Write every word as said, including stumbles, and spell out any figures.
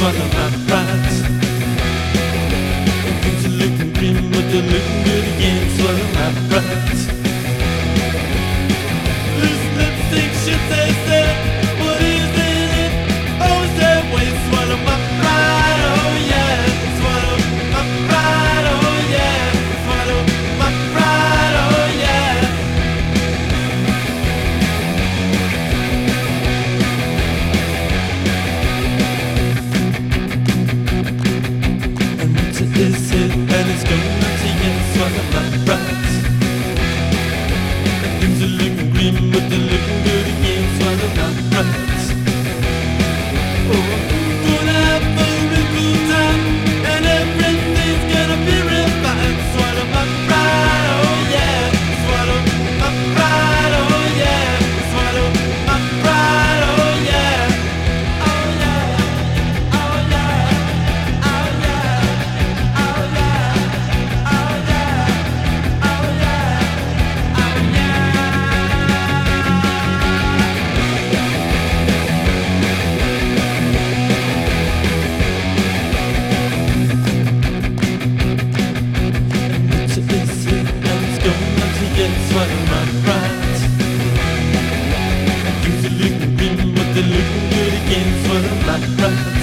swallow my pride. Things are looking grim, but they're looking good again. Swallow my pride. This lipstick shit they say, what is in it? Oh, is that way? Swallow my pride, oh yeah. Swallow my pride, oh yeah. Swallow my pride, oh yeah. And winter is here, and it's going to end. Swallow my pride. And things are looking grim, but they're looking good again. Swallow my pride. Oh, gonna have a real good time, and everything's gonna be real fine. Swallow my pride, oh yeah. Swallow my pride, oh yeah. Swallow my pride, oh yeah. Oh yeah, oh yeah, oh yeah, oh yeah, oh yeah, oh yeah, oh winter is here, and it's going to end. Swallow my pride. Things are looking grim, but they're looking good again. Swallow my pride.